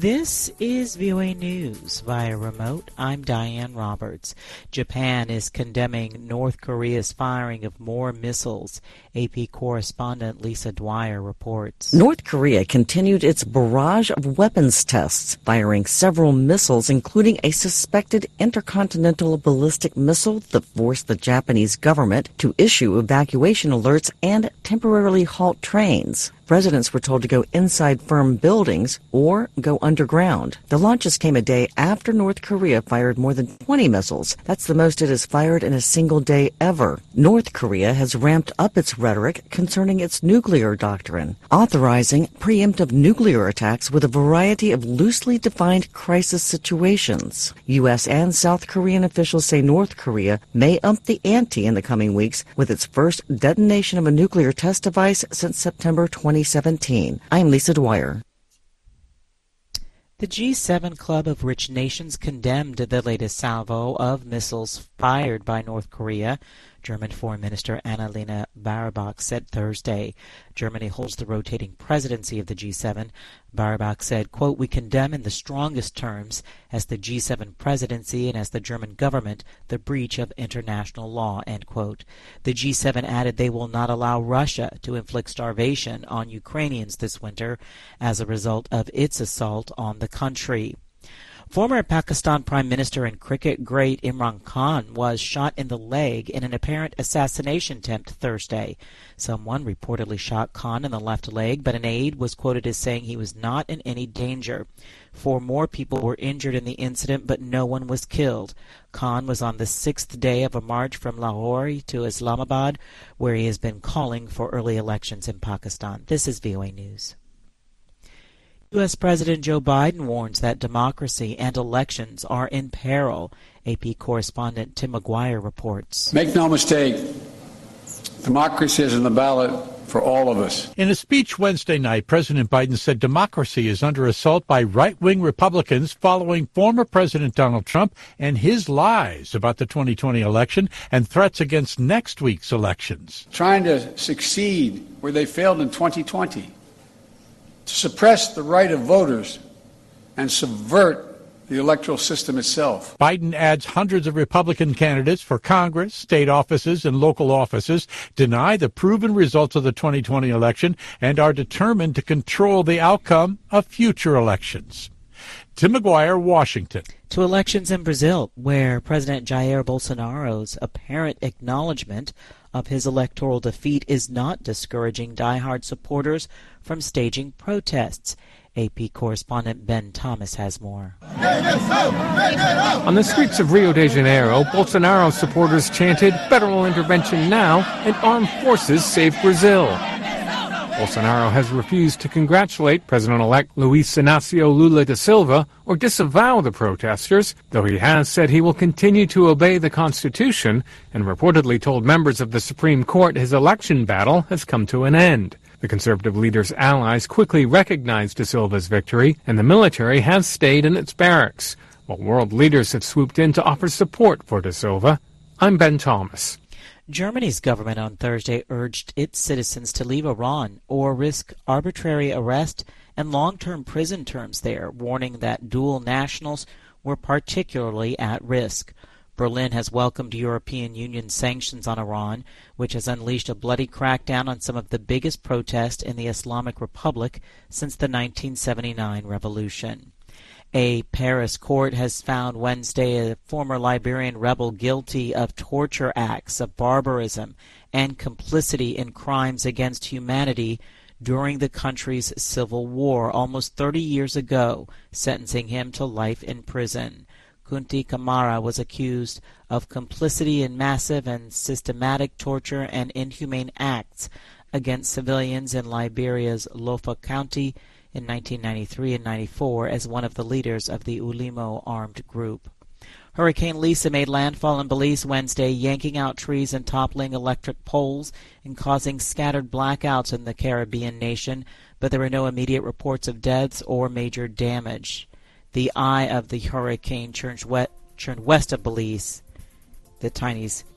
This is VOA News via remote. I'm Diane Roberts. Japan is condemning North Korea's firing of more missiles. AP correspondent Lisa Dwyer reports. North Korea continued its barrage of weapons tests, firing several missiles, including a suspected intercontinental ballistic missile that forced the Japanese government to issue evacuation alerts and temporarily halt trains. Residents were told to go inside firm buildings or go underground. The launches came a day after North Korea fired more than 20 missiles. That's the most it has fired in a single day ever. North Korea has ramped up its rhetoric concerning its nuclear doctrine, authorizing preemptive nuclear attacks with a variety of loosely defined crisis situations. U.S. and South Korean officials say North Korea may up the ante in the coming weeks with its first detonation of a nuclear test device since September 2017. I'm Lisa Dwyer. The G7 club of rich nations condemned the latest salvo of missiles fired by North Korea. German Foreign Minister Annalena Baerbock said Thursday. Germany holds the rotating presidency of the G7. Baerbock said, quote, "We condemn in the strongest terms as the G7 presidency and as the German government the breach of international law," end quote. The G7 added they will not allow Russia to inflict starvation on Ukrainians this winter as a result of its assault on the country. Former Pakistan Prime Minister and cricket great Imran Khan was shot in the leg in an apparent assassination attempt Thursday. Someone reportedly shot Khan in the left leg, but an aide was quoted as saying he was not in any danger. 4 more people were injured in the incident, but no one was killed. Khan was on the 6th day of a march from Lahore to Islamabad, where he has been calling for early elections in Pakistan. This is VOA News. U.S. President Joe Biden warns that democracy and elections are in peril. AP correspondent Tim McGuire reports. Make no mistake, democracy is on the ballot for all of us. In a speech Wednesday night, President Biden said democracy is under assault by right-wing Republicans following former President Donald Trump and his lies about the 2020 election and threats against next week's elections. Trying to succeed where they failed in 2020. To suppress the right of voters and subvert the electoral system itself. Biden adds hundreds of Republican candidates for Congress, state offices, and local offices deny the proven results of the 2020 election and are determined to control the outcome of future elections. Tim McGuire, Washington. To elections in Brazil, where President Jair Bolsonaro's apparent acknowledgement of his electoral defeat is not discouraging diehard supporters from staging protests. AP correspondent Ben Thomas has more. On the streets of Rio de Janeiro, Bolsonaro supporters chanted, "Federal intervention now," and "Armed forces save Brazil." Bolsonaro has refused to congratulate President-elect Luiz Inácio Lula da Silva or disavow the protesters, though he has said he will continue to obey the Constitution and reportedly told members of the Supreme Court his election battle has come to an end. The conservative leader's allies quickly recognized da Silva's victory, and the military has stayed in its barracks, while world leaders have swooped in to offer support for da Silva. I'm Ben Thomas. Germany's government on Thursday urged its citizens to leave Iran or risk arbitrary arrest and long-term prison terms there, warning that dual nationals were particularly at risk. Berlin has welcomed European Union sanctions on Iran, which has unleashed a bloody crackdown on some of the biggest protests in the Islamic Republic since the 1979 revolution. A Paris court has found Wednesday a former Liberian rebel guilty of torture acts of barbarism and complicity in crimes against humanity during the country's civil war almost 30 years ago, sentencing him to life in prison. Kunti Kamara was accused of complicity in massive and systematic torture and inhumane acts against civilians in Liberia's Lofa County in 1993 and 94 as one of the leaders of the Ulimo armed group. Hurricane Lisa made landfall in Belize Wednesday, yanking out trees and toppling electric poles and causing scattered blackouts in the Caribbean nation, but there were no immediate reports of deaths or major damage. The eye of the hurricane churned west of Belize, the tiny